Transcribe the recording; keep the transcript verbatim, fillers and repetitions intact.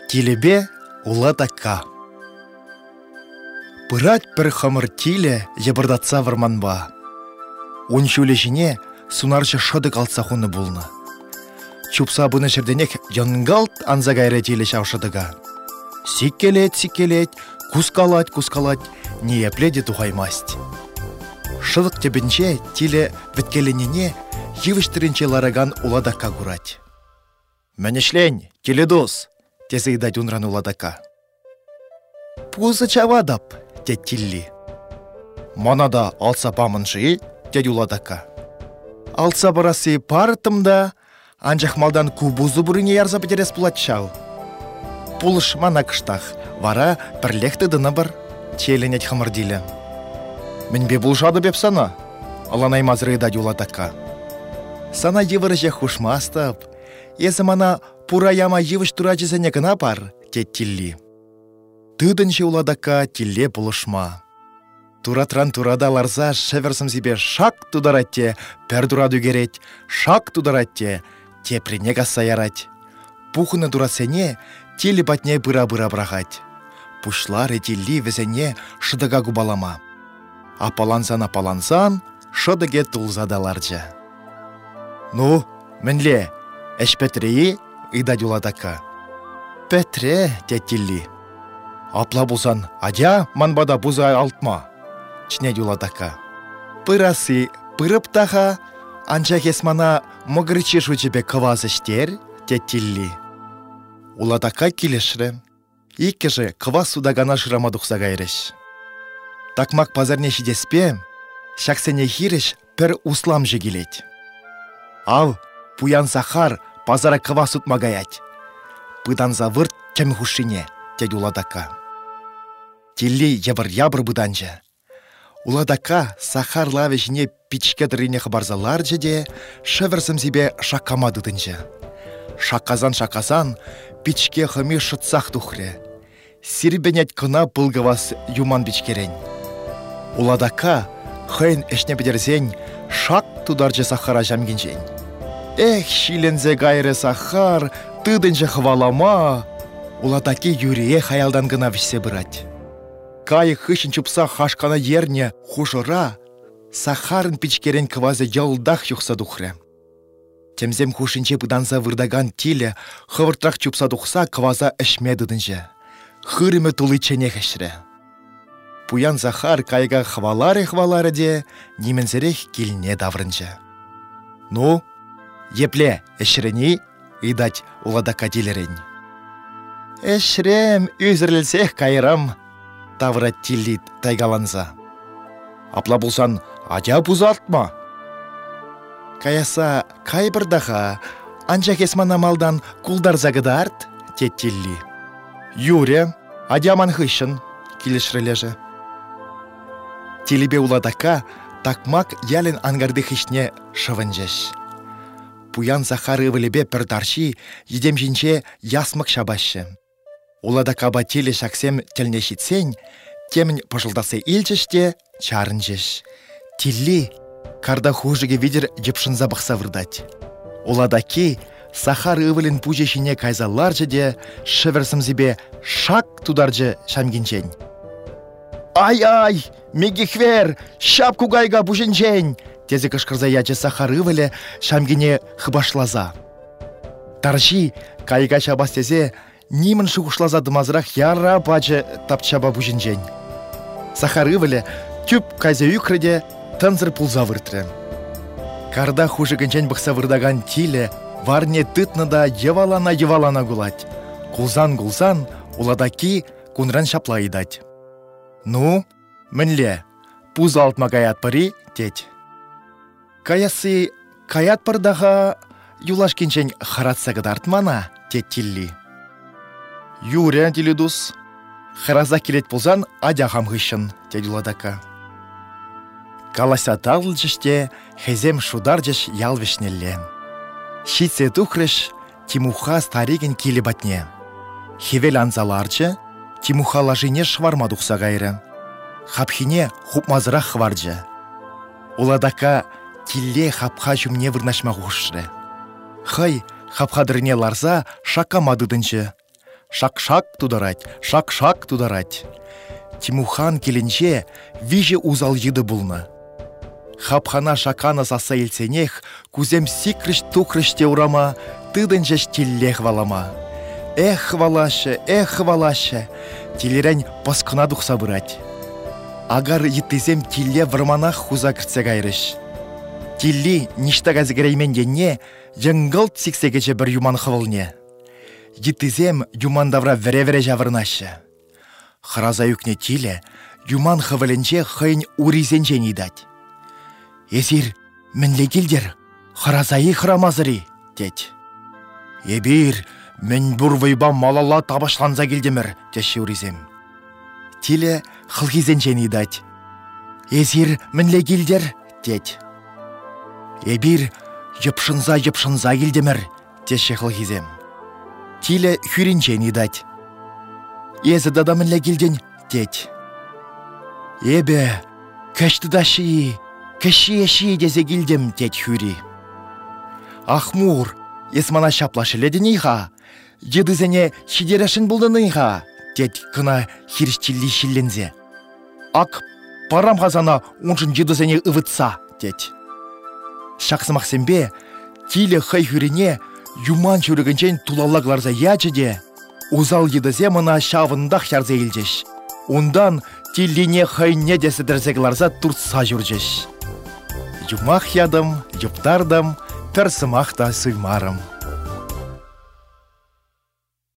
Тилебе уладака. Пырать бір хамыр тиле ебірдатса варманба. Оншуле жіне сунарчы шыды қалса хуны болны. Чупса бұны жерденек янгалт анза гайре тиле шаушыдыга. Сиккелет, сиккелет, кускалать, кускалать, не епледе тухаймасть. Шыдық тебінче тиле віткеленене евіштірінче лараган уладака гурать. Мәнешлен, теледос, тезі идать унран уладака. Пузы чавадап, тет тилли. Манада алса памыншы, тет уладака. Алса барасы парытымда, анжақ малдан кубузу бұрыне ярза бідерес бұлатшау. Пулыш мана кыштақ, вара бірлекті дыны бір, челенет хамырдилі. Мінбе бұлшады беп сана, аланай мазыры идать уладака. Сана евіріже хушмастып, езі мана пура яма евіш турачызыне гына бар, тет тилли. Тыдынче уладака тилле бұлышма. Туратран турада ларза шеверсім себе шак тударатте, пер тураду керет, шак тударатте, теприне касса ярать. Пухыны турасене тилли батне быра-быра брахать. Пушлары тилли везене шыдыга губалама. Апалансан-апалансан шыдыге тулзадаларжа. Ну, мінле, әш пәтірейі идать уладака. Пәтіре, тет тилли. Апла бұлсан, адя манбада бұзай алтма. Чнед уладака. Пырасы пырып таға, анча кесмана мұгырчы жучебе кывазы штер, тет тилли. Уладака келешірі. Икі же кываз судагана жырама дұқса гайрыш. Такмак пазарне шидеспе, шаксене хирыш пір услам жегелет. Ал, пуян сахар пазара кываз сутма гаять. Пыдан завырт кем хушине, тет уладака. Тилли ябыр-ябыр бұданжа. Уладака сахар лавешіне пичке дырыне хабарзалар жеде, шеверсім себе шакама дыдынжа. Шаказан-шаказан пичке хыми шытсақ тухре. Сирбенет кына пылгывас юман бичкерен. Уладака хын эшне бедерзен шак тударжы сахара жамгенжен. Эх, шилензе гайры сахар, тыдынжа хвалама. Уладаки юрие хаялдан гына вишсе бырать. Кай хышын чупса хашкана ерне хушыра, сахарын пичкерен квазы ялдах юқса духре. Темзем хушынче пыданса вырдаган тиле хывыртрак чупса духса кваза әшмедыдынже. Хырымы тулы чене хешре. Пуян Захар кайга хвалары-хвалары де немензерех келіне даврынже. Ну, епле әшірені идать уладака дилерен. Әшірем үзірлсех кайрам, таврат тиллит тайгаланза. Апла бұлсан, адя бұзалтма. Каяса кай бірдаға, анча кесмана малдан кулдар загыдарт, тет тилли. Юре, адяман хышын, келешрележі. Тилебе уладака такмак ялен ангарды хышне шывынжеш. Пуян Захары вылебе пірдарши едем жинче ясмық шабашы. Уладака ба теле шаксем телнешітсен, темін пожылдасы илчеште чарынжеш. Тилли карда хужыге видер жепшынза бақса вырдать. Уладаки Сахар ывылын пужешіне кайзаларжы де шыверсім зебе шак тударжы шамгенчен. Ай-ай, мегихвер, шапку гайга буженчен, тезе кышкырза ячы Сахар ывылы шамгене хыбашлаза. Таржи кайга шабас тезе нимын шуғышлаза дымазырақ яра бачы тапчаба буженчен. Сахар ывылы түп кайза үкірде тынзыр пулза выртры. Карда хужыгынчен бұқса вырдаган тиле варне тытнада евалана-евалана гулать. Кулзан-кулзан уладаки кунран шапла идать. Ну, мінле, пуз алтма каят пари, тет. Каясы каят пардаға юлашкенчен харатса гыдартмана, тет тилли. Юре, тилидус, хараза келет пулзан адя хамғышын, тет уладака. Каласа тағылжыште хезем шударжыш ялвешнелле. Шитсе тухрыш Тимуха стареген келі батне. Хевел анзаларчы Тимуха лажине шварма дұқса ғайры. Хапхине хупмазырақ хваржы. Уладака тилле хапха жүмне вырнашма ғушры. Хай хапхадырне ларза шакамадыдынчы. шак-шак тударать, шак-шак тударать. Тимухан келінше виже узал еді бұлны. Хапхана шакана саса елсенех, кузем сикрыш тухрыш теурама, тыдын жеш теллех валама. Эх, валашы, эх, валашы, телерен паскына дұқса бұрать. Агар еттізем телле варманах хуза кіртсе гайрыш. Телли ништаг азгіреймен денне, жаңғылт сиксегече бір юман хывылне. Еттізем юмандавра вере-вере жавырнашы. Хыраза юкне теле, юман хывылынче хыйн уризенче нидать. Есір, мінле келдер, хыразайы хырамазыры, дед. Ебір, мен бұр вайба малала табашланза келдемір, деші уризем. Теле хылгизенче нидать. Есір, мінле келдер, дед. Ебір, епшынза-епшынза келдемір, деші хылгизем. Теле хүрінче нидать. Езі дада мінле келден, дед. Ебе, кәшті дашы, кәші-еші дезе келдем, дед хүрі. Ахмур, есмана шаплашы леденейха, дедізіне шидерешін бұлдынейха, дед кына хирштілі шиллензе. Ак, парам қазана оншын дедізіне ұвытса, дед. Шақсымақсенбе, теле хай хүріне юман жүрігінчен тулалағларза ячыде, узал едізе мына шавындақ ярзе елжеш. Ондан теллене хайне десідірзегларза туртса жүржеш. Юмах ядым, юптардым, персымақ та суймарым.